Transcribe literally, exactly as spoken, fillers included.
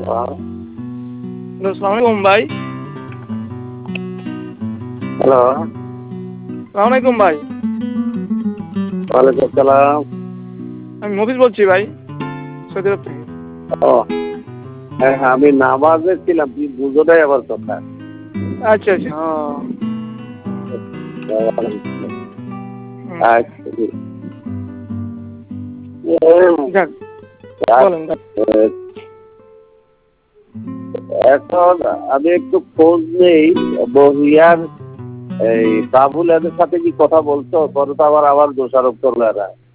আসসালামাইকুম ভাই। হ্যালো, সালামালাইকুম ভাই। ওয়ালাইকুম আসসালাম। আমি মফিজ বলছি ভাই, সৌদি আরব থেকে। ও হ্যাঁ হ্যাঁ, আমি নামাজে ছিলাম, তুই বুঝো নাই আমার কথা। আচ্ছা আচ্ছা। ও হুম, আচ্ছা, যাক বলেন ভাই। এখন আমি একটু খোঁজ নেই বহিয়ার এই বাবুল এদের সাথে কি কথা বলছো? পরে তো আবার আবার দোষারোপ করলো এরা।